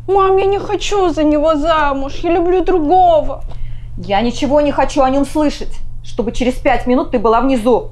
Мам, я не хочу за него замуж, я люблю другого. Я ничего не хочу о нем слышать, чтобы через 5 минут ты была внизу.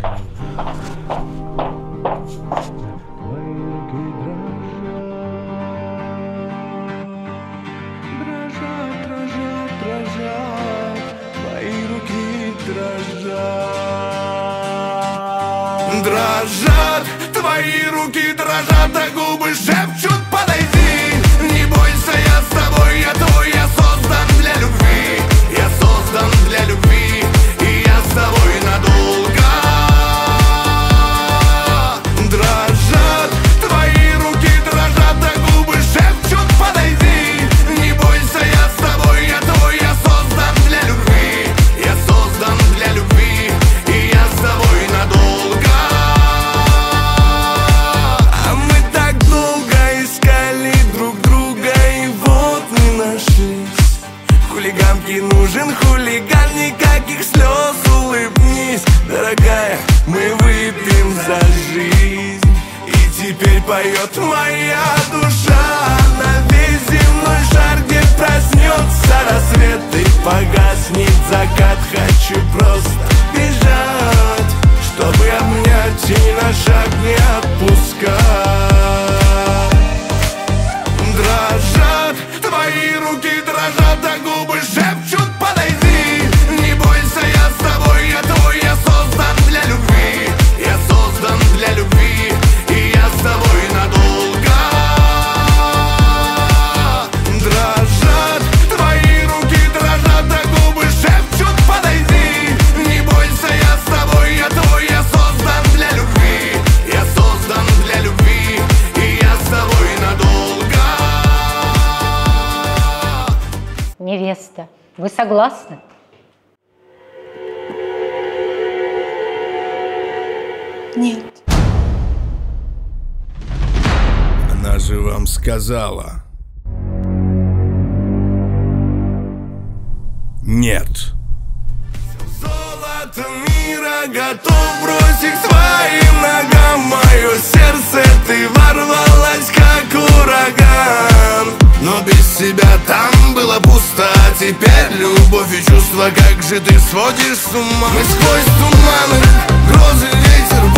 Дрожат, твои руки дрожат, а губы шепчут: подойди. Не бойся, я с тобой, я твой, я создан для любви. Я создан для любви, и я с тобой надолго. Дрожат, твои руки дрожат, а губы шепчут: подойди. Не бойся, я с тобой, я твой, я создан для любви. Я создан для любви, и я с тобой надолго. Хулиганке нужен хулиган, никаких слез, улыбнись, дорогая, мы выпьем за жизнь. И теперь поет моя душа на весь земной шар, где проснется рассвет и погаснет закат. Хочу просто бежать, чтобы обнять и ни на шаг не отпускать. Дрожат, твои руки дрожат, а губы шепчут: подойди. Не бойся, я с тобой, я твой, я создан для любви. Я создан для любви, и я с тобой надолго. Дрожат, твои руки дрожат, а губы шепчут: подойди. Не бойся, я с тобой, я твой, я создан для любви. Я создан для любви, и я с тобой надолго. Невеста, вы согласны? Нет. Она же вам сказала. Нет. Золото мира готов бросить к своим ногам. Мое сердце ты ворвалась, как ураган. Но без себя там было пусто, а теперь любовь и чувства. Как же ты сводишь с ума? Мы сквозь туманы, грозы, ветер,